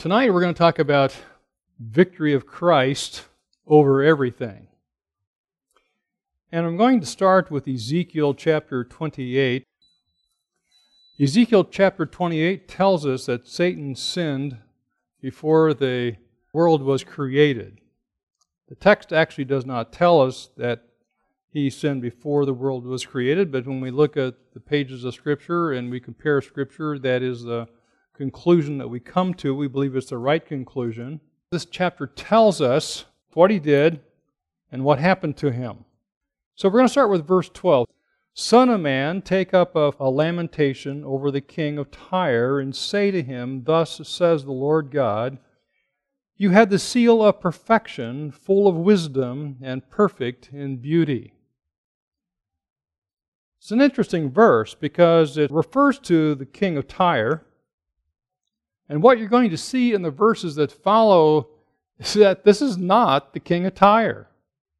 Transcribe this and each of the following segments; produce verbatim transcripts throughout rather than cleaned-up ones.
Tonight we're going to talk about victory of Christ over everything. And I'm going to start with Ezekiel chapter twenty-eight. Ezekiel chapter twenty-eight tells us that Satan sinned before the world was created. The text actually does not tell us that he sinned before the world was created, but when we look at the pages of Scripture and we compare Scripture, that is the conclusion that we come to. We believe it's the right conclusion. This chapter tells us what he did and what happened to him. So we're going to start with verse twelve. Son of man, take up a, a lamentation over the king of Tyre, and say to him, Thus says the Lord God, You had the seal of perfection, full of wisdom, and perfect in beauty. It's an interesting verse because it refers to the king of Tyre. And what you're going to see in the verses that follow is that this is not the king of Tyre.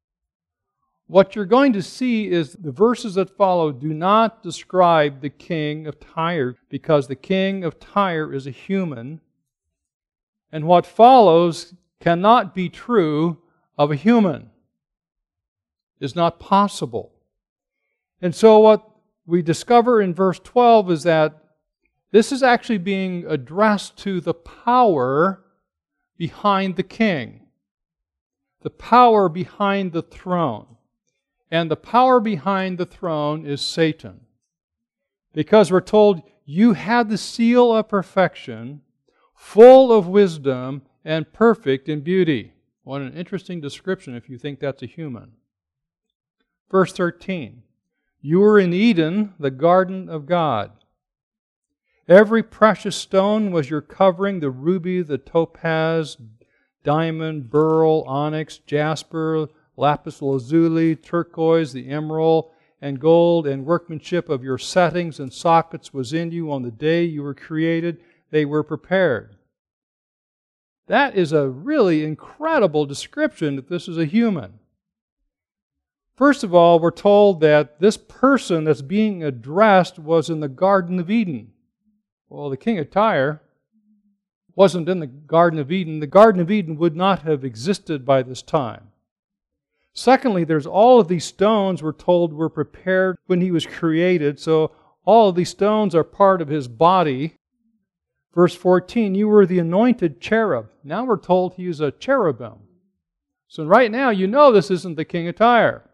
What you're going to see is the verses that follow do not describe the king of Tyre, because the king of Tyre is a human, and what follows cannot be true of a human. It's not possible. And so what we discover in verse twelve is that this is actually being addressed to the power behind the king, the power behind the throne. And the power behind the throne is Satan. Because we're told, you had the seal of perfection, full of wisdom, and perfect in beauty. What an interesting description if you think that's a human. Verse thirteen, you were in Eden, the garden of God. Every precious stone was your covering, the ruby, the topaz, diamond, beryl, onyx, jasper, lapis lazuli, turquoise, the emerald, and gold, and workmanship of your settings and sockets was in you on the day you were created. They were prepared. That is a really incredible description that this is a human. First of all, we're told that this person that's being addressed was in the Garden of Eden. Well, the king of Tyre wasn't in the Garden of Eden. The Garden of Eden would not have existed by this time. Secondly, there's all of these stones we're told were prepared when he was created. So all of these stones are part of his body. Verse fourteen, you were the anointed cherub. Now we're told he is a cherubim. So right now you know this isn't the king of Tyre.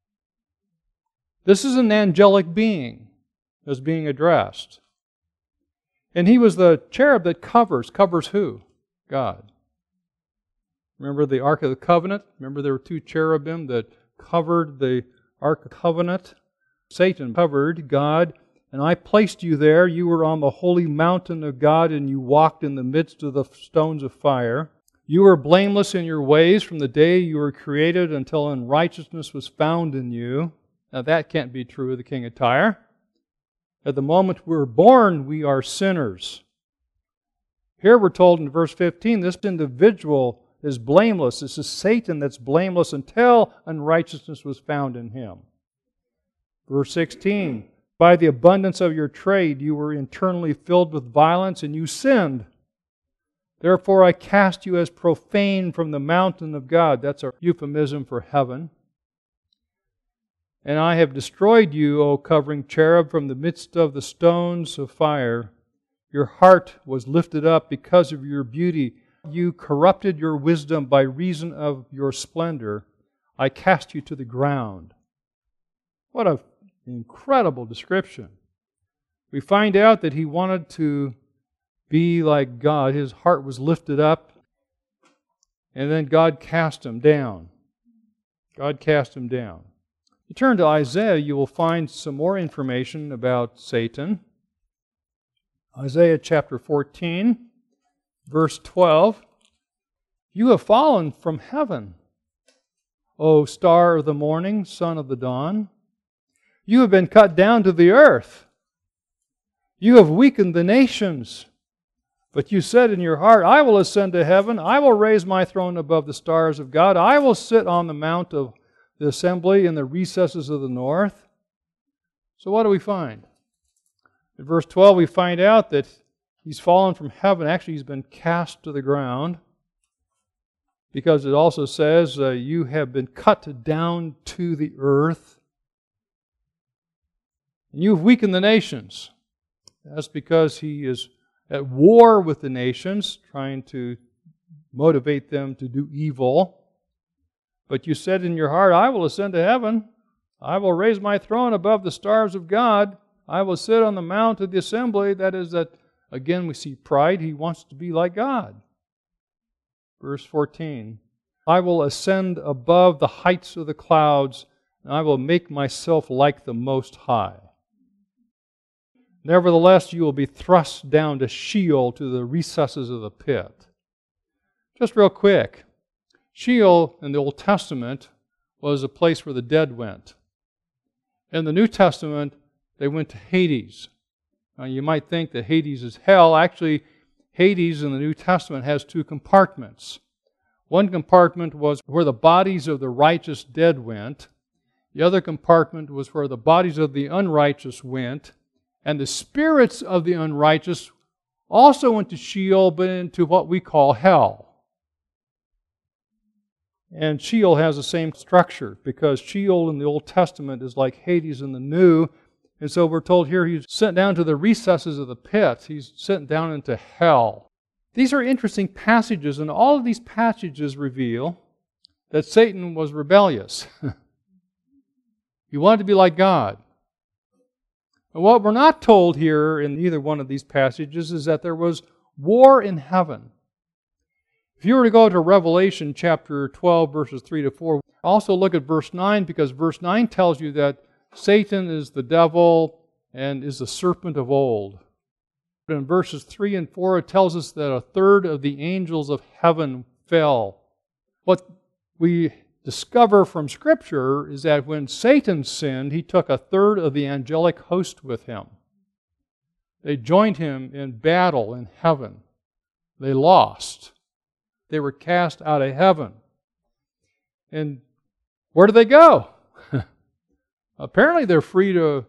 This is an angelic being that's being addressed. And he was the cherub that covers. Covers who? God. Remember the Ark of the Covenant? Remember there were two cherubim that covered the Ark of the Covenant? Satan covered God, and I placed you there. You were on the holy mountain of God, and you walked in the midst of the stones of fire. You were blameless in your ways from the day you were created until unrighteousness was found in you. Now that can't be true of the king of Tyre. At the moment we're born, we are sinners. Here we're told in verse fifteen, this individual is blameless. This is Satan that's blameless until unrighteousness was found in him. Verse sixteen, by the abundance of your trade you were internally filled with violence and you sinned. Therefore I cast you as profane from the mountain of God. That's a euphemism for heaven. And I have destroyed you, O covering cherub, from the midst of the stones of fire. Your heart was lifted up because of your beauty. You corrupted your wisdom by reason of your splendor. I cast you to the ground. What an incredible description. We find out that he wanted to be like God. His heart was lifted up, and then God cast him down. God cast him down. You turn to Isaiah, you will find some more information about Satan. Isaiah chapter fourteen, verse twelve. You have fallen from heaven, O star of the morning, son of the dawn. You have been cut down to the earth. You have weakened the nations. But you said in your heart, I will ascend to heaven. I will raise my throne above the stars of God. I will sit on the mount of the assembly in the recesses of the north. So what do we find? In verse twelve we find out that He's fallen from heaven. Actually, he's been cast to the ground, because it also says, uh, you have been cut down to the earth. And you have weakened the nations. That's because he is at war with the nations, trying to motivate them to do evil. But you said in your heart, I will ascend to heaven. I will raise my throne above the stars of God. I will sit on the mount of the assembly. That is that, again, we see pride. He wants to be like God. Verse fourteen, I will ascend above the heights of the clouds, and I will make myself like the Most High. Nevertheless, you will be thrust down to Sheol, to the recesses of the pit. Just real quick, Sheol in the Old Testament was a place where the dead went. In the New Testament, they went to Hades. Now, you might think that Hades is hell. Actually, Hades in the New Testament has two compartments. One compartment was where the bodies of the righteous dead went. The other compartment was where the bodies of the unrighteous went. And the spirits of the unrighteous also went to Sheol, but into what we call hell. And Sheol has the same structure, because Sheol in the Old Testament is like Hades in the New. And so we're told here he's sent down to the recesses of the pit. He's sent down into hell. These are interesting passages, and all of these passages reveal that Satan was rebellious. He wanted to be like God. And what we're not told here in either one of these passages is that there was war in heaven. If you were to go to Revelation chapter twelve, verses three to four, also look at verse nine, because verse nine tells you that Satan is the devil and is the serpent of old. In verses three and four, it tells us that a third of the angels of heaven fell. What we discover from Scripture is that when Satan sinned, he took a third of the angelic host with him. They joined him in battle in heaven. They lost. They were cast out of heaven. And where do they go? Apparently they're free to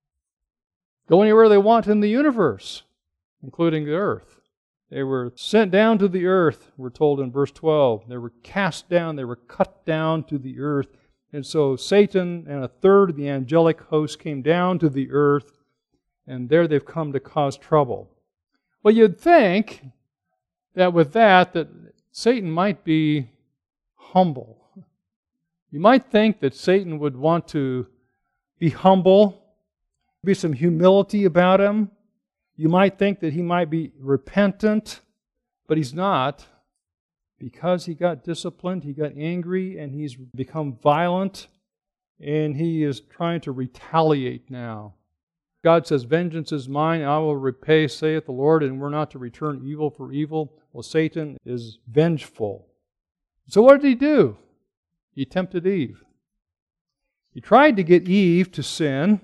go anywhere they want in the universe, including the earth. They were sent down to the earth, we're told in verse twelve. They were cast down, they were cut down to the earth. And so Satan and a third of the angelic host came down to the earth, and there they've come to cause trouble. Well, you'd think that with that, that Satan might be humble. You might think that Satan would want to be humble, be some humility about him. You might think that he might be repentant, but he's not. Because he got disciplined, he got angry, and he's become violent, and he is trying to retaliate now. God says, vengeance is mine, I will repay, saith the Lord, and we're not to return evil for evil. Well, Satan is vengeful. So what did he do? He tempted Eve. He tried to get Eve to sin,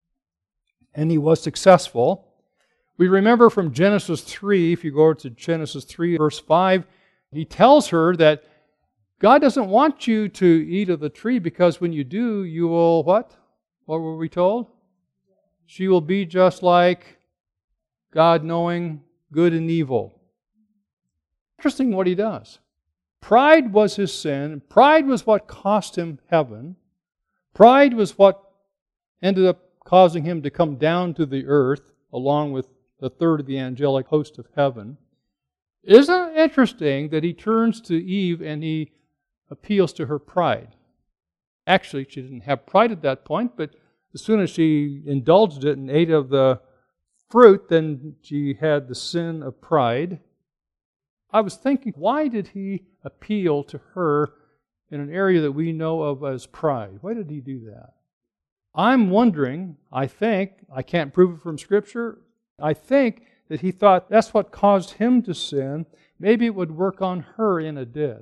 and he was successful. We remember from Genesis three, if you go to Genesis three, verse five, he tells her that God doesn't want you to eat of the tree, because when you do, you will, what? What were we told? She will be just like God, knowing good and evil. Interesting what he does. Pride was his sin. Pride was what cost him heaven. Pride was what ended up causing him to come down to the earth along with the third of the angelic host of heaven. Isn't it interesting that he turns to Eve and he appeals to her pride? Actually, she didn't have pride at that point, but as soon as she indulged it and ate of the fruit, then she had the sin of pride. I was thinking, why did he appeal to her in an area that we know of as pride? Why did he do that? I'm wondering, I think, I can't prove it from Scripture, I think that he thought that's what caused him to sin. Maybe it would work on her, and it did.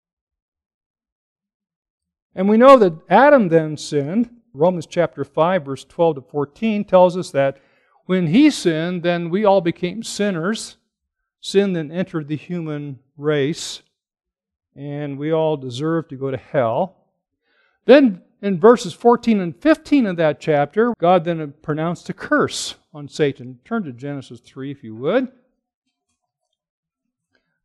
And we know that Adam then sinned. Romans chapter five, verse twelve to fourteen tells us that when he sinned, then we all became sinners. Sin then entered the human race, and we all deserve to go to hell. Then in verses fourteen and fifteen of that chapter, God then pronounced a curse on Satan. Turn to Genesis three, if you would.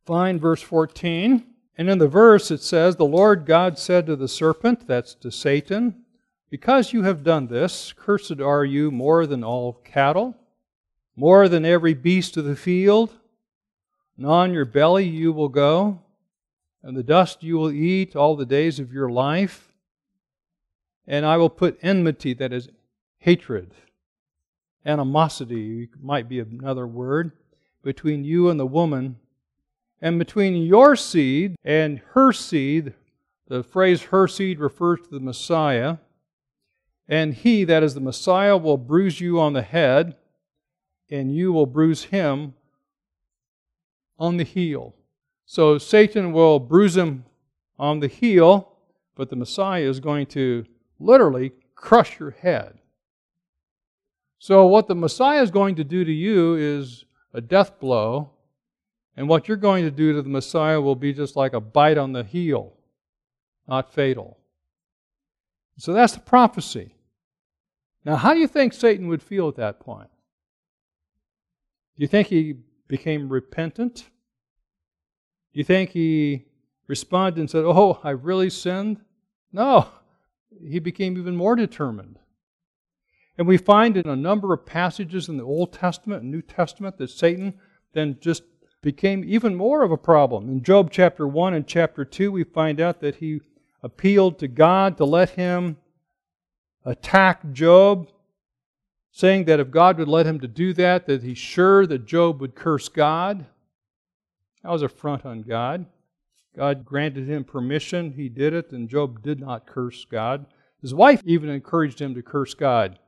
find verse fourteen. And in the verse it says, "The Lord God said to the serpent," that's to Satan, "because you have done this, cursed are you more than all cattle, more than every beast of the field. And on your belly you will go, and the dust you will eat all the days of your life. And I will put enmity," that is hatred, animosity might be another word, "between you and the woman, and between your seed and her seed." The phrase "her seed" refers to the Messiah. "And he," that is the Messiah, "will bruise you on the head, and you will bruise him on the heel." So Satan will bruise him on the heel, but the Messiah is going to literally crush your head. So what the Messiah is going to do to you is a death blow, and what you're going to do to the Messiah will be just like a bite on the heel, not fatal. So that's the prophecy. Now, how do you think Satan would feel at that point? Do you think he became repentant? Do you think he responded and said, "Oh, I really sinned"? No, he became even more determined. And we find in a number of passages in the Old Testament and New Testament that Satan then just became even more of a problem. In Job chapter one and chapter two, we find out that he appealed to God to let him attack Job, saying that if God would let him to do that, that he's sure that Job would curse God. That was an affront on God. God granted him permission. He did it, and Job did not curse God. His wife even encouraged him to curse God.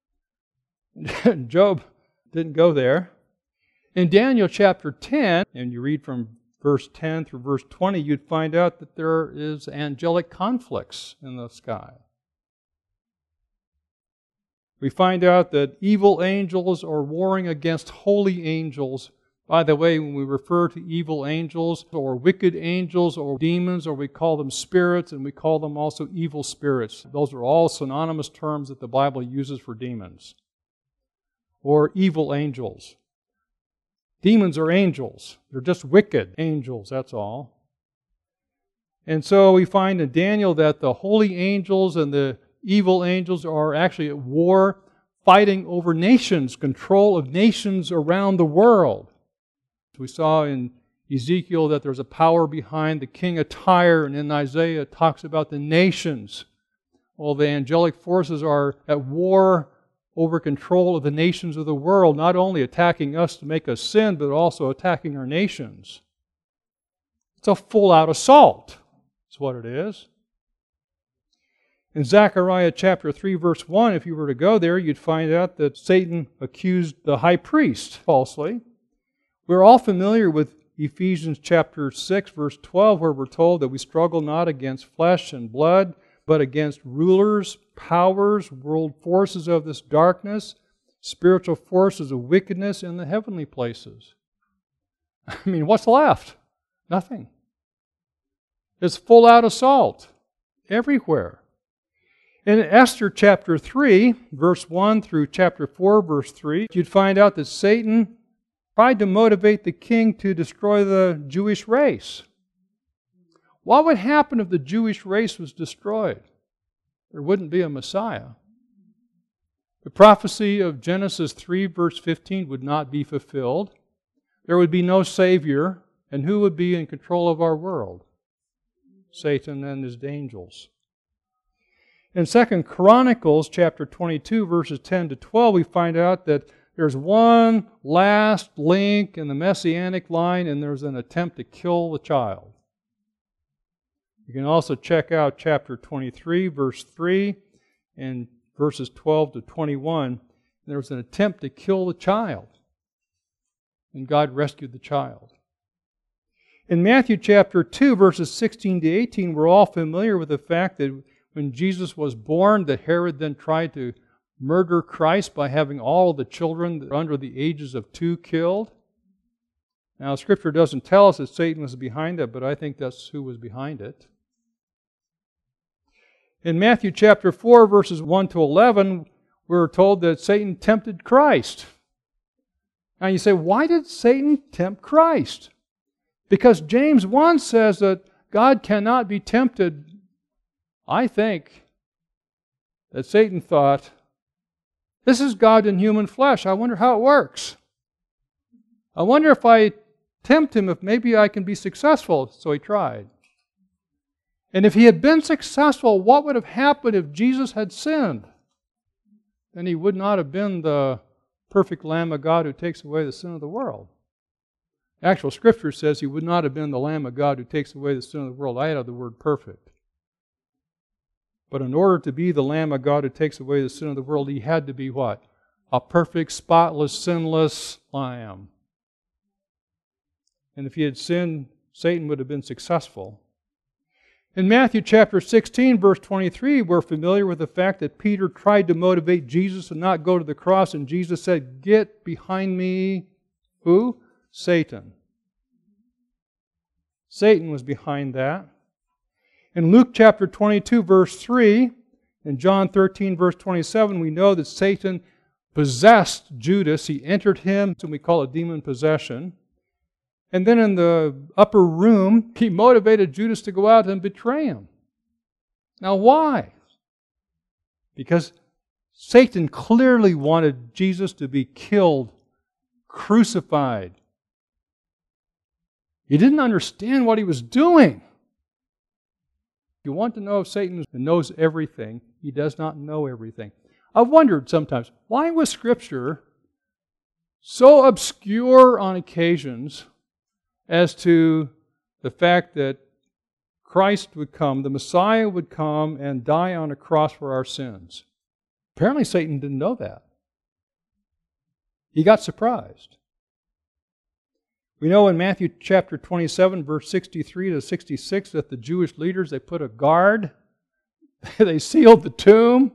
Job didn't go there. In Daniel chapter ten, and you read from verse ten through verse twenty, you'd find out that there is angelic conflicts in the sky. We find out that evil angels are warring against holy angels. By the way, when we refer to evil angels or wicked angels or demons, or we call them spirits, and we call them also evil spirits. Those are all synonymous terms that the Bible uses for demons. Or evil angels. Demons are angels. They're just wicked angels, that's all. And so we find in Daniel that the holy angels and the evil angels are actually at war, fighting over nations, control of nations around the world. We saw in Ezekiel that there's a power behind the king of Tyre, and in Isaiah it talks about the nations. Well, the angelic forces are at war over control of the nations of the world, not only attacking us to make us sin, but also attacking our nations. It's a full-out assault. That's what it is. In Zechariah chapter three, verse one, if you were to go there, you'd find out that Satan accused the high priest falsely. We're all familiar with Ephesians chapter six, verse twelve, where we're told that we struggle not against flesh and blood, but against rulers, powers, world forces of this darkness, spiritual forces of wickedness in the heavenly places. I mean, what's left? Nothing. It's full-out assault everywhere. In Esther chapter three, verse one through chapter four, verse three, you'd find out that Satan tried to motivate the king to destroy the Jewish race. What would happen if the Jewish race was destroyed? There wouldn't be a Messiah. The prophecy of Genesis three, verse fifteen would not be fulfilled. There would be no Savior, and who would be in control of our world? Satan and his angels. In Second Chronicles chapter twenty-two, verses ten to twelve, we find out that there's one last link in the Messianic line, and there's an attempt to kill the child. You can also check out chapter twenty-three, verse three, and verses twelve to twenty-one. There was an attempt to kill the child, and God rescued the child. In Matthew chapter two, verses sixteen to eighteen, we're all familiar with the fact that when Jesus was born, that Herod then tried to murder Christ by having all the children under the ages of two killed. Now, Scripture doesn't tell us that Satan was behind that, but I think that's who was behind it. In Matthew chapter four, verses one to eleven, we're told that Satan tempted Christ. Now you say, why did Satan tempt Christ? Because James one says that God cannot be tempted. I think that Satan thought, this is God in human flesh. I wonder how it works. I wonder if I tempt him, if maybe I can be successful. So he tried. And if he had been successful, what would have happened if Jesus had sinned? Then he would not have been the perfect Lamb of God who takes away the sin of the world. Actual Scripture says he would not have been the Lamb of God who takes away the sin of the world. I added the word perfect. But in order to be the Lamb of God who takes away the sin of the world, he had to be what? A perfect, spotless, sinless Lamb. And if he had sinned, Satan would have been successful. In Matthew chapter sixteen, verse twenty-three, we're familiar with the fact that Peter tried to motivate Jesus to not go to the cross, and Jesus said, "Get behind me." Who? Satan. Satan was behind that. In Luke chapter twenty-two, verse three, and John thirteen, verse twenty-seven, we know that Satan possessed Judas. He entered him, and we call it demon possession. And then in the upper room, he motivated Judas to go out and betray him. Now why? Because Satan clearly wanted Jesus to be killed, crucified. He didn't understand what he was doing. If you want to know if Satan knows everything, he does not know everything. I've wondered sometimes, why was Scripture so obscure on occasions as to the fact that Christ would come, the Messiah would come and die on a cross for our sins? Apparently Satan didn't know that. He got surprised. We know in Matthew chapter twenty-seven, verse sixty-three to sixty-six, that the Jewish leaders, they put a guard. They sealed the tomb.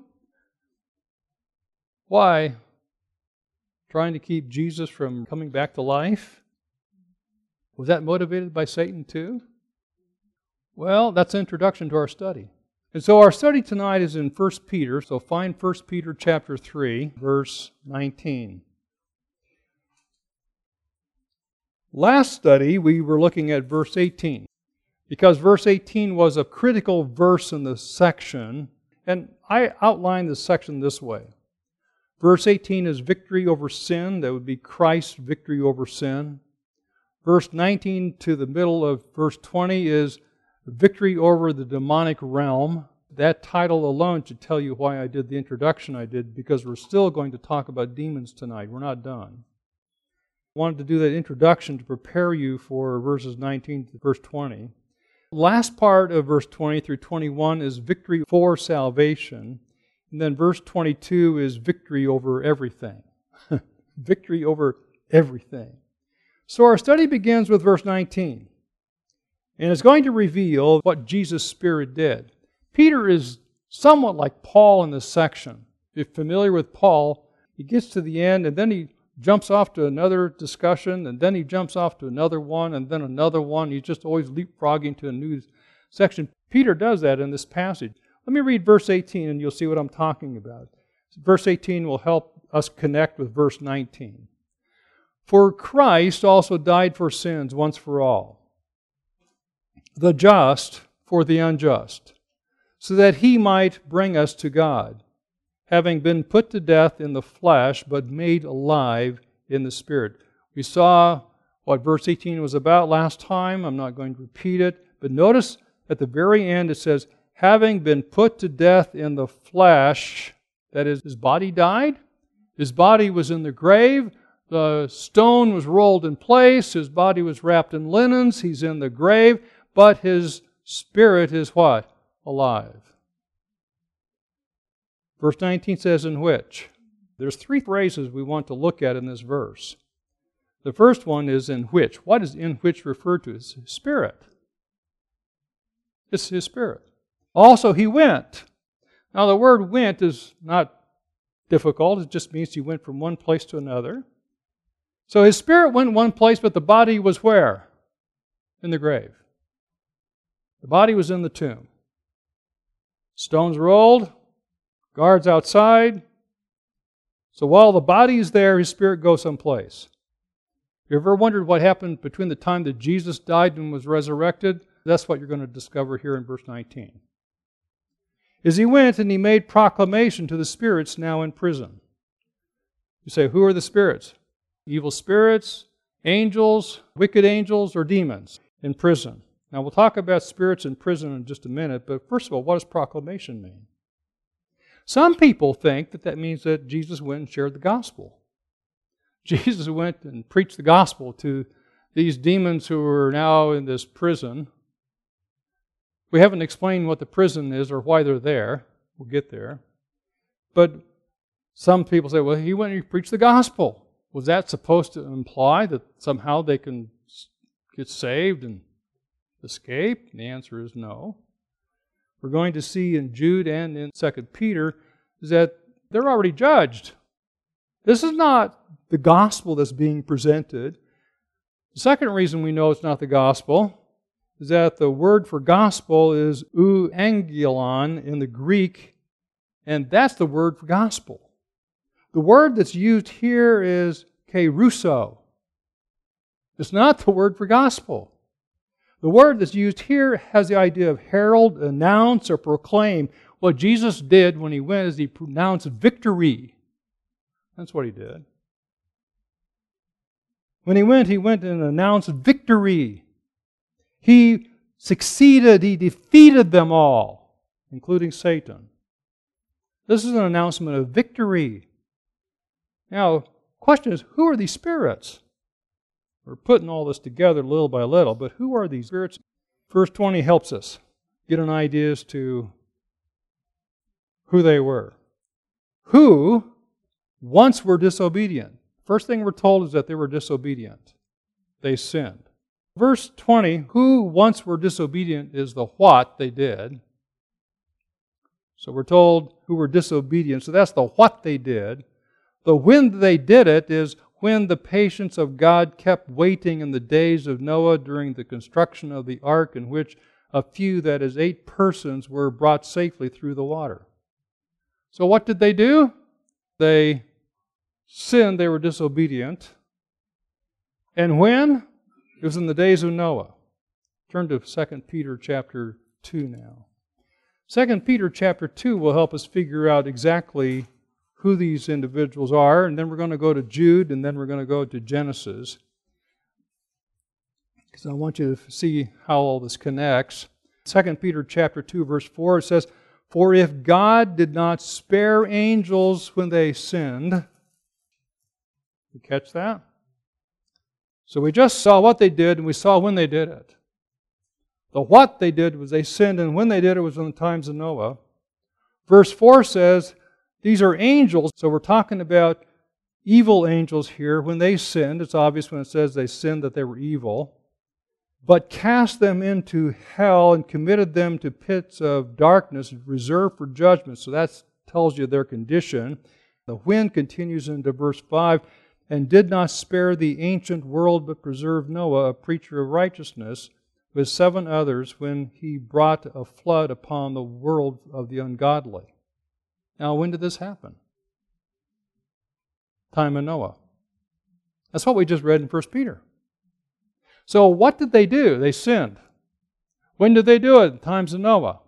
Why? Trying to keep Jesus from coming back to life? Was that motivated by Satan too? Well, that's an introduction to our study. And so our study tonight is in First Peter, so find First Peter chapter three, verse nineteen. Last study, we were looking at verse eighteen, because verse eighteen was a critical verse in the section, and I outlined the section this way. Verse eighteen is victory over sin. That would be Christ's victory over sin. Verse nineteen to the middle of verse twenty is victory over the demonic realm. That title alone should tell you why I did the introduction I did, because we're still going to talk about demons tonight. We're not done. I wanted to do that introduction to prepare you for verses nineteen to verse twenty. Last part of verse twenty through twenty-one is victory for salvation. And then verse twenty-two is victory over everything. Victory over everything. So our study begins with verse nineteen. And it's going to reveal what Jesus' Spirit did. Peter is somewhat like Paul in this section. If you're familiar with Paul, he gets to the end and then he jumps off to another discussion, and then he jumps off to another one, and then another one. He's just always leapfrogging to a new section. Peter does that in this passage. Let me read verse eighteen and you'll see what I'm talking about. Verse eighteen will help us connect with verse nineteen. For Christ also died for sins once for all, the just for the unjust, so that He might bring us to God, having been put to death in the flesh, but made alive in the Spirit. We saw what verse eighteen was about last time. I'm not going to repeat it, but notice at the very end it says, having been put to death in the flesh, that is, His body died, His body was in the grave, the stone was rolled in place, His body was wrapped in linens, He's in the grave, but His Spirit is what? Alive. Verse nineteen says, in which? There's three phrases we want to look at in this verse. The first one is in which. What is in which referred to? It's His Spirit. It's His Spirit. Also, He went. Now, the word went is not difficult. It just means He went from one place to another. So His Spirit went one place, but the body was where? In the grave. The body was in the tomb. Stones rolled. Guards outside. So while the body is there, His Spirit goes someplace. You ever wondered what happened between the time that Jesus died and was resurrected? That's what you're going to discover here in verse nineteen. Is he went and he made proclamation to the spirits now in prison. You say, who are the spirits? Evil spirits, angels, wicked angels, or demons in prison. Now we'll talk about spirits in prison in just a minute, but first of all, what does proclamation mean? Some people think that that means that Jesus went and shared the gospel. Jesus went and preached the gospel to these demons who are now in this prison. We haven't explained what the prison is or why they're there. We'll get there. But some people say, well, he went and preached the gospel. Was that supposed to imply that somehow they can get saved and escape? The answer is no. We're going to see in Jude and in Second Peter is that they're already judged. This is not the gospel that's being presented. The second reason we know it's not the gospel is that the word for gospel is euangelion in the Greek, and that's the word for gospel. The word that's used here is kerusso. It's not the word for gospel. The word that's used here has the idea of herald, announce, or proclaim. What Jesus did when he went is he pronounced victory. That's what he did. When he went, he went and announced victory. He succeeded, he defeated them all, including Satan. This is an announcement of victory. Now, the question is, who are these spirits? We're putting all this together little by little, but who are these spirits? Verse twenty helps us get an idea as to who they were. Who once were disobedient. First thing we're told is that they were disobedient. They sinned. Verse twenty, who once were disobedient is the what they did. So we're told who were disobedient. So that's the what they did. The when they did it is when the patience of God kept waiting in the days of Noah during the construction of the ark, in which a few, that is eight persons, were brought safely through the water. So what did they do? They sinned, they were disobedient. And when? It was in the days of Noah. Turn to Second Peter chapter two now. Second Peter chapter two will help us figure out exactly who these individuals are, and then we're going to go to Jude, and then we're going to go to Genesis, because I want you to see how all this connects. Second Peter chapter two, verse four, it says, for if God did not spare angels when they sinned. You catch that? So we just saw what they did, and we saw when they did it. The what they did was they sinned, and when they did it was in the times of Noah. Verse four says, these are angels, so we're talking about evil angels here. When they sinned, it's obvious when it says they sinned that they were evil, but cast them into hell and committed them to pits of darkness reserved for judgment. So that tells you their condition. The when continues into verse five, and did not spare the ancient world, but preserved Noah, a preacher of righteousness, with seven others, when he brought a flood upon the world of the ungodly. Now, when did this happen? Time of Noah. That's what we just read in First Peter. So what did they do? They sinned. When did they do it? In times of Noah.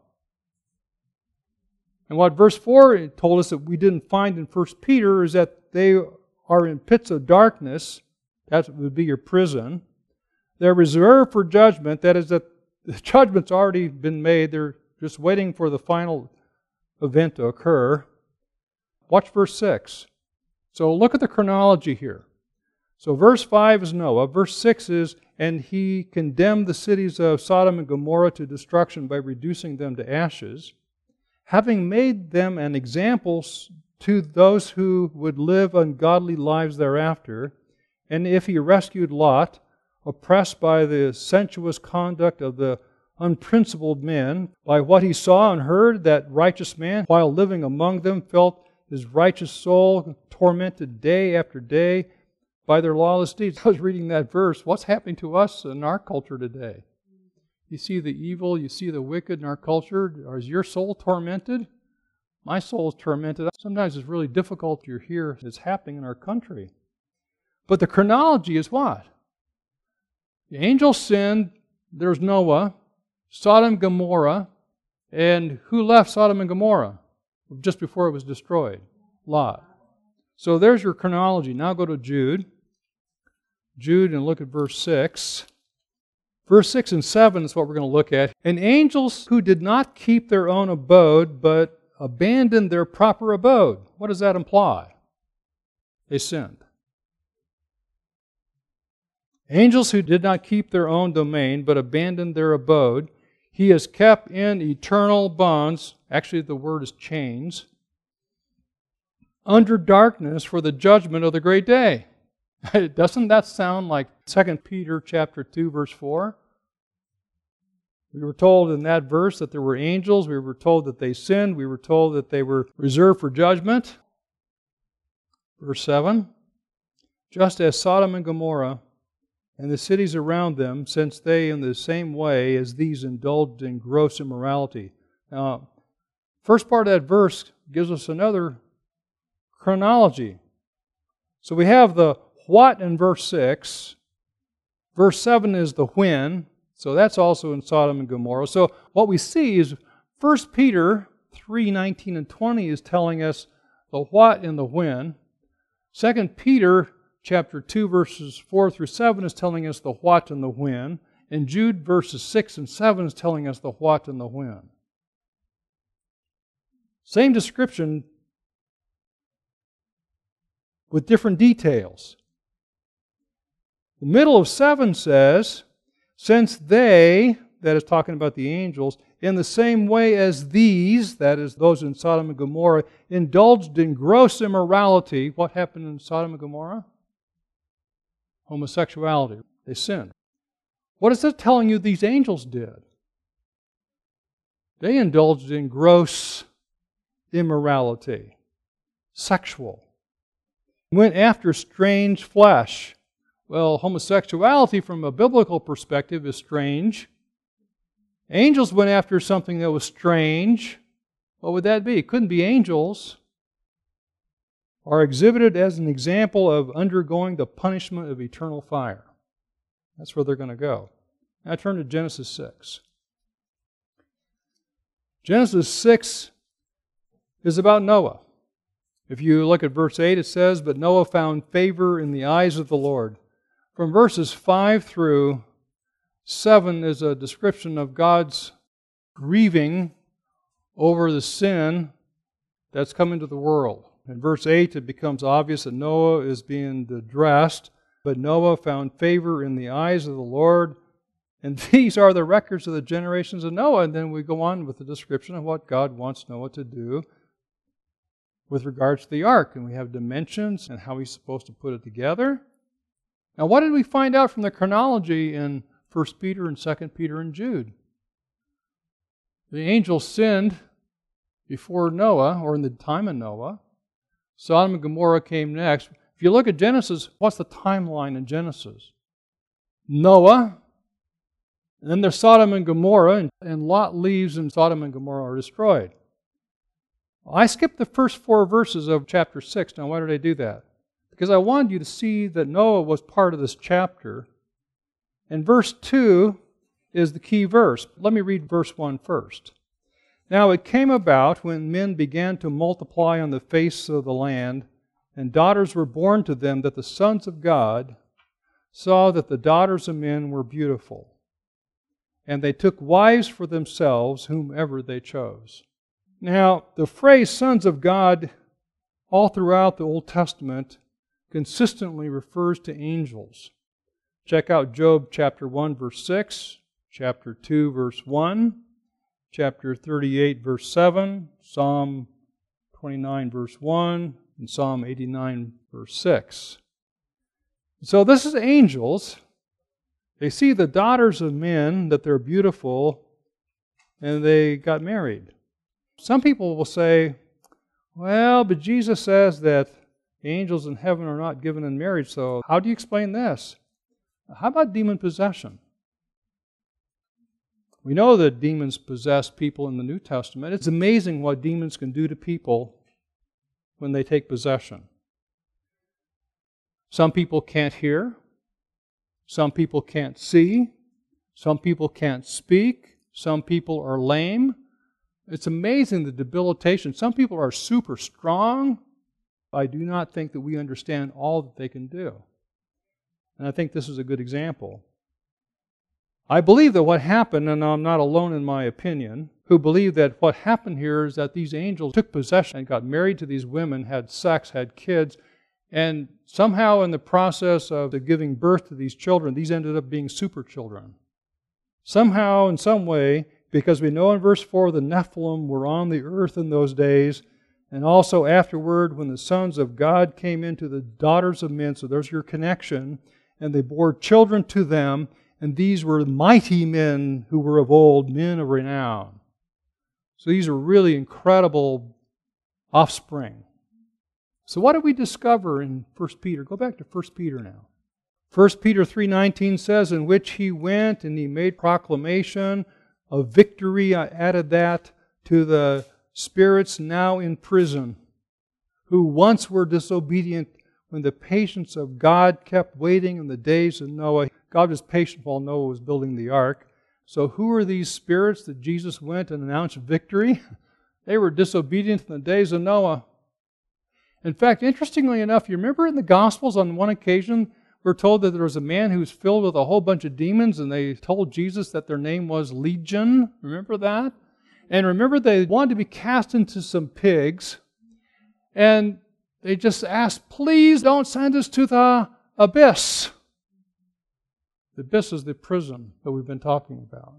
And what verse four told us that we didn't find in First Peter is that they are in pits of darkness. That would be your prison. They're reserved for judgment. That is, that the judgment's already been made. They're just waiting for the final event to occur. Watch verse six. So look at the chronology here. So verse five is Noah. Verse six is, and he condemned the cities of Sodom and Gomorrah to destruction by reducing them to ashes, having made them an example to those who would live ungodly lives thereafter. And if he rescued Lot, oppressed by the sensuous conduct of the unprincipled men, by what he saw and heard, that righteous man, while living among them, felt his righteous soul tormented day after day by their lawless deeds. I was reading that verse. What's happening to us in our culture today? You see the evil, you see the wicked in our culture. Is your soul tormented? My soul is tormented. Sometimes it's really difficult to hear it's happening in our country. But the chronology is what? The angels sinned, there's Noah, Sodom and Gomorrah, and who left Sodom and Gomorrah just before it was destroyed? Lot. So there's your chronology. Now go to Jude. Jude and look at verse six. Verse six and seven is what we're going to look at. And angels who did not keep their own abode, but abandoned their proper abode. What does that imply? They sinned. Angels who did not keep their own domain, but abandoned their abode, He has kept in eternal bonds. Actually, the word is chains. Under darkness for the judgment of the great day. Doesn't that sound like Second Peter chapter two, verse four? We were told in that verse that there were angels. We were told that they sinned. We were told that they were reserved for judgment. Verse seven. Just as Sodom and Gomorrah and the cities around them, since they in the same way as these indulged in gross immorality. Now, first part of that verse gives us another chronology. So we have the what in verse six. Verse seven is the when. So that's also in Sodom and Gomorrah. So what we see is First Peter three, nineteen and twenty is telling us the what and the when. Second Peter chapter two, verses four through seven is telling us the what and the when. And Jude verses six and seven is telling us the what and the when. Same description with different details. The middle of seven says, since they, that is talking about the angels, in the same way as these, that is those in Sodom and Gomorrah, indulged in gross immorality. What happened in Sodom and Gomorrah? Homosexuality. They sinned. What is that telling you these angels did? They indulged in gross immorality. Sexual. Went after strange flesh. Well, homosexuality from a biblical perspective is strange. Angels went after something that was strange. What would that be? It couldn't be angels. Are exhibited as an example of undergoing the punishment of eternal fire. That's where they're going to go. Now turn to Genesis six. Genesis six is about Noah. If you look at verse eight, it says, but Noah found favor in the eyes of the Lord. From verses five through seven is a description of God's grieving over the sin that's come into the world. In verse eight, it becomes obvious that Noah is being addressed, but Noah found favor in the eyes of the Lord. And these are the records of the generations of Noah. And then we go on with the description of what God wants Noah to do with regards to the ark. And we have dimensions and how he's supposed to put it together. Now, what did we find out from the chronology in First Peter and Second Peter and Jude? The angels sinned before Noah, or in the time of Noah. Sodom and Gomorrah came next. If you look at Genesis, what's the timeline in Genesis? Noah, and then there's Sodom and Gomorrah, and, and Lot leaves and Sodom and Gomorrah are destroyed. I skipped the first four verses of chapter six. Now, why did I do that? Because I wanted you to see that Noah was part of this chapter. And verse two is the key verse. Let me read verse one first. Now it came about when men began to multiply on the face of the land, and daughters were born to them, that the sons of God saw that the daughters of men were beautiful. And they took wives for themselves, whomever they chose. Now, the phrase sons of God, all throughout the Old Testament, consistently refers to angels. Check out Job chapter one, verse six, chapter two, verse one, chapter thirty-eight, verse seven, Psalm twenty-nine, verse one, and Psalm eighty-nine, verse six. So this is angels. They see the daughters of men, that they're beautiful, and they got married. Some people will say, well, but Jesus says that the angels in heaven are not given in marriage, so how do you explain this? How about demon possession? We know that demons possess people in the New Testament. It's amazing what demons can do to people when they take possession. Some people can't hear. Some people can't see. Some people can't speak. Some people are lame. It's amazing the debilitation. Some people are super strong. I do not think that we understand all that they can do. And I think this is a good example. I believe that what happened, and I'm not alone in my opinion, who believe that what happened here is that these angels took possession and got married to these women, had sex, had kids, and somehow in the process of giving birth to these children, these ended up being super children. Somehow, in some way, because we know in verse four the Nephilim were on the earth in those days, and also afterward when the sons of God came into the daughters of men, so there's your connection, and they bore children to them, and these were mighty men who were of old, men of renown. So these are really incredible offspring. So what do we discover in First Peter? Go back to First Peter now. First Peter three nineteen says, in which he went and he made proclamation of victory. I added that to the spirits now in prison, who once were disobedient when the patience of God kept waiting in the days of Noah. God was patient while Noah was building the ark. So who are these spirits that Jesus went and announced victory? They were disobedient in the days of Noah. In fact, interestingly enough, you remember in the Gospels on one occasion, we're told that there was a man who was filled with a whole bunch of demons, and they told Jesus that their name was Legion. Remember that? And remember they wanted to be cast into some pigs, and they just asked, please don't send us to the abyss. The abyss is the prison that we've been talking about.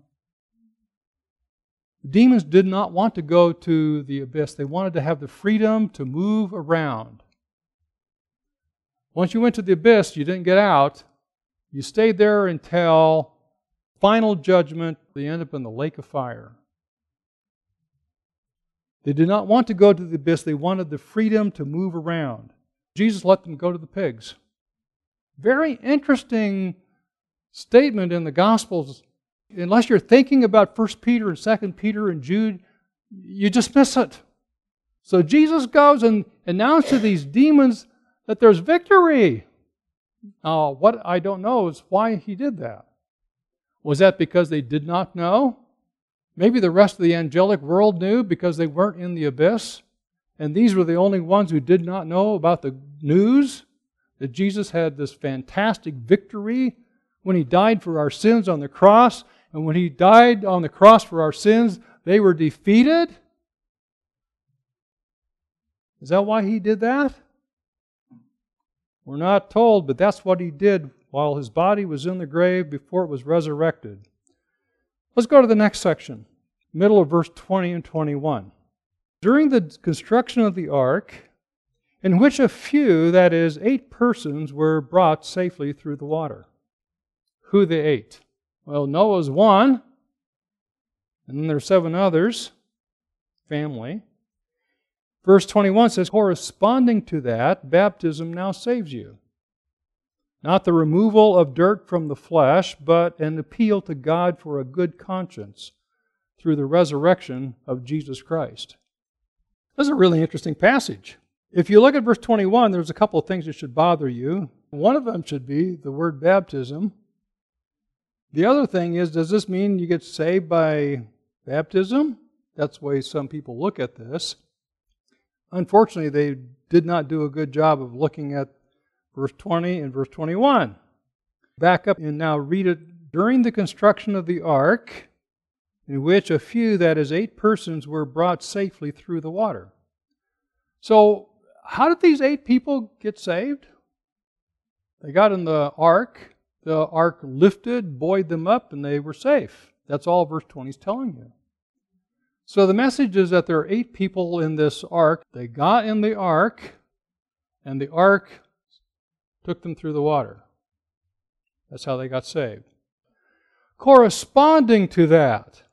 The demons did not want to go to the abyss. They wanted to have the freedom to move around. Once you went to the abyss, you didn't get out. You stayed there until final judgment. They end up in the lake of fire. They did not want to go to the abyss. They wanted the freedom to move around. Jesus let them go to the pigs. Very interesting statement in the Gospels. Unless you're thinking about First Peter and Second Peter and Jude, you just miss it. So Jesus goes and announces to these demons that there's victory. Now, what I don't know is why he did that. Was that because they did not know? Maybe the rest of the angelic world knew because they weren't in the abyss. And these were the only ones who did not know about the news that Jesus had this fantastic victory when He died for our sins on the cross. And when He died on the cross for our sins, they were defeated. Is that why He did that? We're not told, but that's what He did while His body was in the grave before it was resurrected. Let's go to the next section, middle of verse twenty and twenty-one. During the construction of the ark, in which a few, that is, eight persons, were brought safely through the water. Who the eight? Well, Noah's one, and then there's seven others, family. Verse twenty-one says, corresponding to that, baptism now saves you. Not the removal of dirt from the flesh, but an appeal to God for a good conscience through the resurrection of Jesus Christ. This is a really interesting passage. If you look at verse twenty-one, there's a couple of things that should bother you. One of them should be the word baptism. The other thing is, does this mean you get saved by baptism? That's the way some people look at this. Unfortunately, they did not do a good job of looking at verse twenty and verse twenty-one. Back up and now read it. During the construction of the ark, in which a few, that is, eight persons, were brought safely through the water. So, how did these eight people get saved? They got in the ark. The ark lifted, buoyed them up, and they were safe. That's all verse twenty is telling you. So the message is that there are eight people in this ark. They got in the ark, and the ark took them through the water. That's how they got saved. Corresponding to that.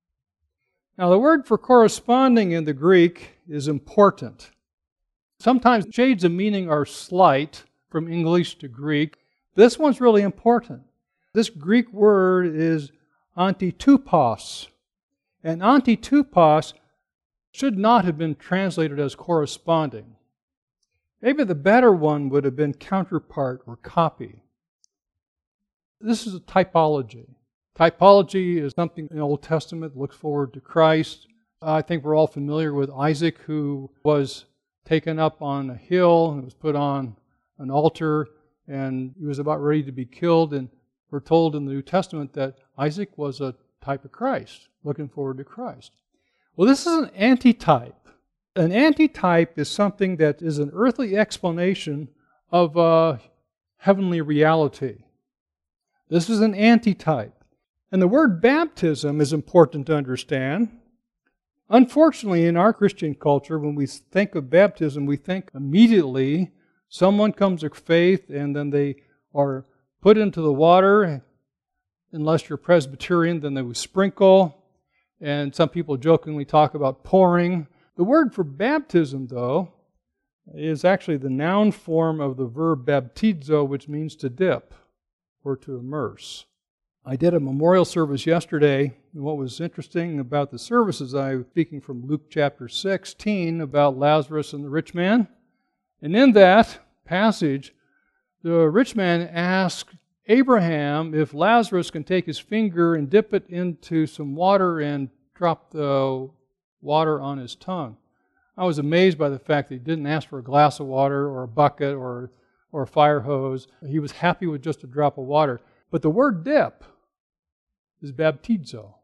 Now the word for corresponding in the Greek is important. Sometimes shades of meaning are slight from English to Greek. This one's really important. This Greek word is antitupos. And antitupos should not have been translated as corresponding. Maybe the better one would have been counterpart or copy. This is a typology. Typology is something in the Old Testament that looks forward to Christ. I think we're all familiar with Isaac, who was taken up on a hill and was put on an altar, and he was about ready to be killed. And we're told in the New Testament that Isaac was a type of Christ, looking forward to Christ. Well, this is an antitype. An antitype is something that is an earthly explanation of a heavenly reality. This is an antitype. And the word baptism is important to understand. Unfortunately, in our Christian culture, when we think of baptism, we think immediately someone comes to faith and then they are put into the water. Unless you're Presbyterian, then they would sprinkle. And some people jokingly talk about pouring. The word for baptism, though, is actually the noun form of the verb baptizo, which means to dip or to immerse. I did a memorial service yesterday, and what was interesting about the service is I was speaking from Luke chapter sixteen about Lazarus and the rich man. And in that passage, the rich man asked Abraham if Lazarus can take his finger and dip it into some water and drop the water on his tongue. I was amazed by the fact that he didn't ask for a glass of water or a bucket or, or a fire hose. He was happy with just a drop of water. But the word dip is baptizo.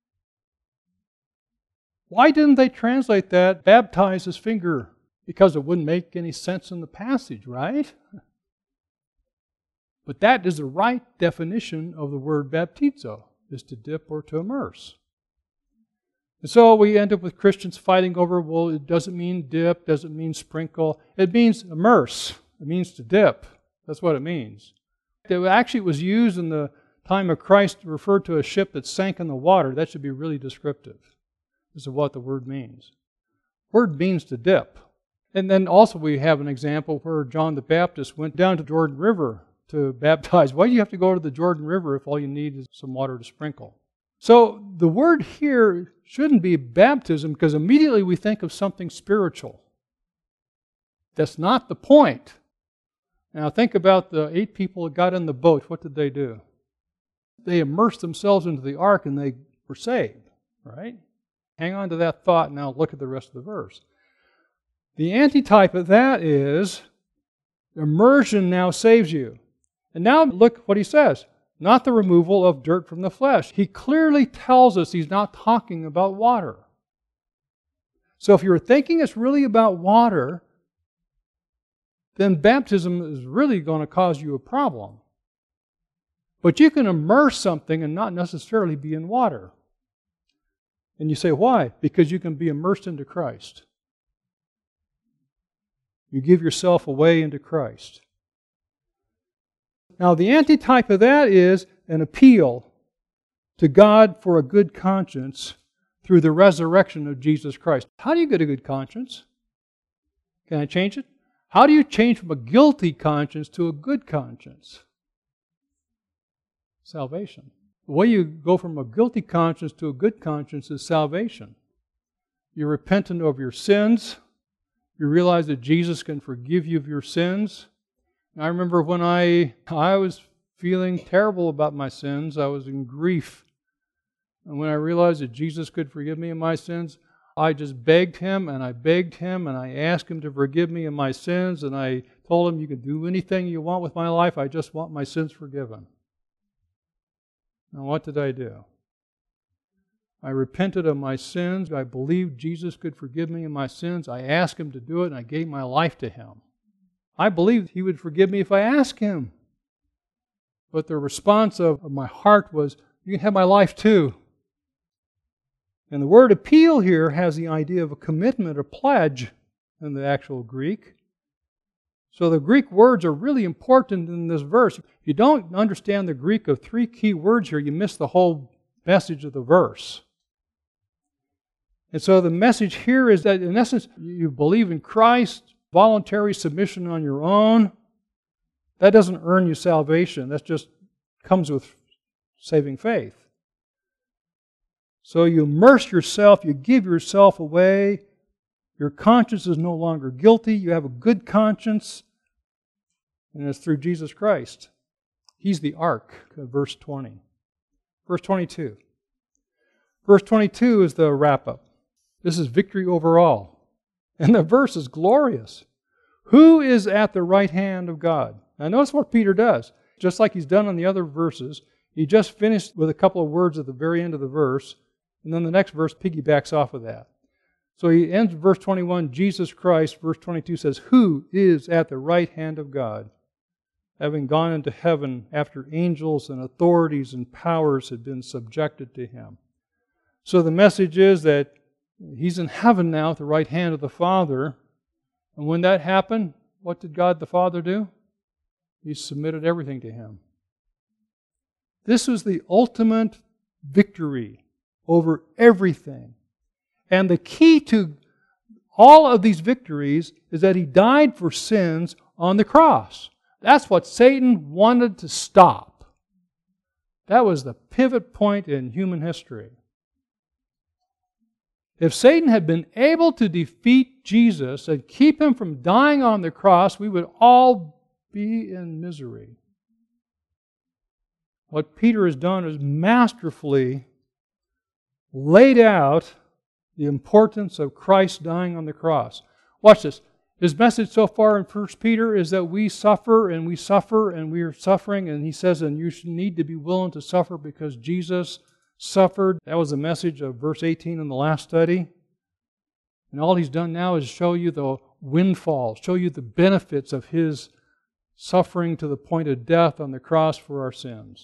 Why didn't they translate that, baptize his finger? Because it wouldn't make any sense in the passage, right? But that is the right definition of the word baptizo, is to dip or to immerse. And so we end up with Christians fighting over, well, it doesn't mean dip, doesn't mean sprinkle. It means immerse. It means to dip. That's what it means. It actually was used in the time of Christ to refer to a ship that sank in the water. That should be really descriptive as to what the word means. Word means to dip. And then also we have an example where John the Baptist went down to Jordan River to baptize. Why do you have to go to the Jordan River if all you need is some water to sprinkle? So the word here shouldn't be baptism, because immediately we think of something spiritual. That's not the point. Now think about the eight people that got in the boat. What did they do? They immersed themselves into the ark and they were saved, right? Hang on to that thought and now look at the rest of the verse. The antitype of that is immersion now saves you. And now look what he says. Not the removal of dirt from the flesh. He clearly tells us he's not talking about water. So if you're thinking it's really about water, then baptism is really going to cause you a problem. But you can immerse something and not necessarily be in water. And you say, why? Because you can be immersed into Christ. You give yourself away into Christ. Now, the antitype of that is an appeal to God for a good conscience through the resurrection of Jesus Christ. How do you get a good conscience? Can I change it? How do you change from a guilty conscience to a good conscience? Salvation. The way you go from a guilty conscience to a good conscience is salvation. You're repentant of your sins. You realize that Jesus can forgive you of your sins. I remember when I I was feeling terrible about my sins. I was in grief. And when I realized that Jesus could forgive me of my sins, I just begged Him and I begged Him and I asked Him to forgive me of my sins. And I told Him, you can do anything you want with my life. I just want my sins forgiven. And what did I do? I repented of my sins. I believed Jesus could forgive me of my sins. I asked Him to do it and I gave my life to Him. I believed He would forgive me if I asked Him. But the response of my heart was, you can have my life too. And the word appeal here has the idea of a commitment, a pledge in the actual Greek. So the Greek words are really important in this verse. If you don't understand the Greek of three key words here, you miss the whole message of the verse. And so the message here is that, in essence, you believe in Christ, voluntary submission on your own. That doesn't earn you salvation. That just comes with saving faith. So you immerse yourself, you give yourself away, Your conscience is no longer guilty. You have a good conscience. And it's through Jesus Christ. He's the ark, verse twenty. Verse twenty-two. Verse twenty-two is the wrap-up. This is victory over all. And the verse is glorious. Who is at the right hand of God? Now notice what Peter does. Just like he's done on the other verses, he just finished with a couple of words at the very end of the verse, and then the next verse piggybacks off of that. So he ends verse twenty-one, Jesus Christ. Verse twenty-two says, who is at the right hand of God, having gone into heaven after angels and authorities and powers had been subjected to Him. So the message is that He's in heaven now at the right hand of the Father. And when that happened, what did God the Father do? He submitted everything to Him. This was the ultimate victory over everything. And the key to all of these victories is that He died for sins on the cross. That's what Satan wanted to stop. That was the pivot point in human history. If Satan had been able to defeat Jesus and keep Him from dying on the cross, we would all be in misery. What Peter has done is masterfully laid out the importance of Christ dying on the cross. Watch this. His message so far in First Peter is that we suffer and we suffer and we are suffering, and he says, and you should need to be willing to suffer because Jesus suffered. That was the message of verse eighteen in the last study. And all he's done now is show you the windfall, show you the benefits of His suffering to the point of death on the cross for our sins.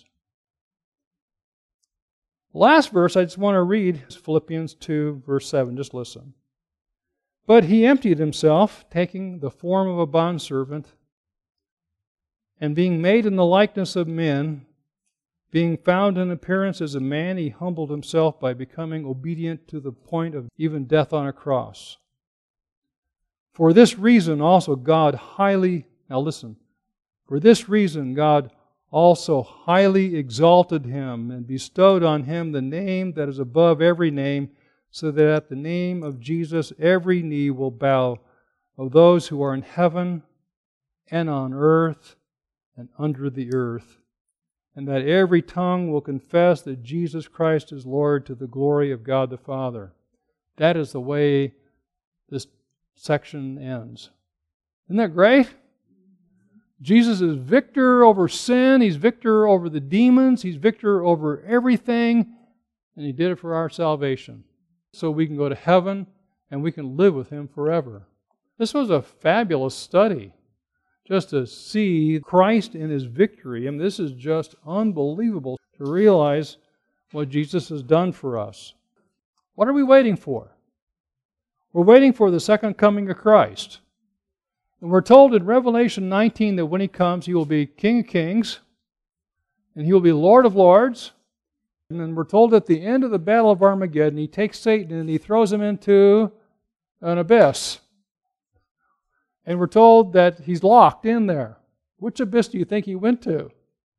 Last verse I just want to read is Philippians two, verse seven. Just listen. But He emptied Himself, taking the form of a bondservant, and being made in the likeness of men, being found in appearance as a man, He humbled Himself by becoming obedient to the point of even death on a cross. For this reason also God highly, now listen, for this reason God also highly exalted Him and bestowed on Him the name that is above every name, so that at the name of Jesus every knee will bow, of those who are in heaven and on earth and under the earth, and that every tongue will confess that Jesus Christ is Lord, to the glory of God the Father. That is the way this section ends. Isn't that great? Jesus is victor over sin. He's victor over the demons. He's victor over everything. And He did it for our salvation. So we can go to heaven and we can live with Him forever. This was a fabulous study. Just to see Christ in His victory. I mean, this is just unbelievable to realize what Jesus has done for us. What are we waiting for? We're waiting for the second coming of Christ. And we're told in Revelation nineteen that when He comes, He will be King of Kings and He will be Lord of Lords. And then we're told at the end of the Battle of Armageddon, He takes Satan and He throws him into an abyss. And we're told that he's locked in there. Which abyss do you think he went to?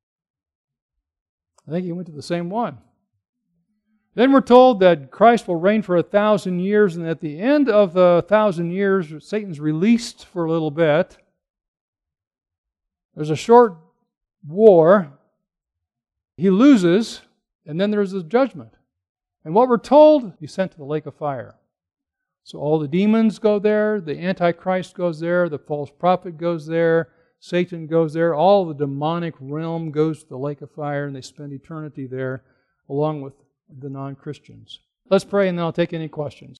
I think he went to the same one. Then we're told that Christ will reign for a thousand years, and at the end of the thousand years, Satan's released for a little bit. There's a short war. He loses, and then there's a judgment. And what we're told, he's sent to the lake of fire. So all the demons go there, the Antichrist goes there, the false prophet goes there, Satan goes there, all the demonic realm goes to the lake of fire, and they spend eternity there along with the non-Christians. Let's pray, and then I'll take any questions.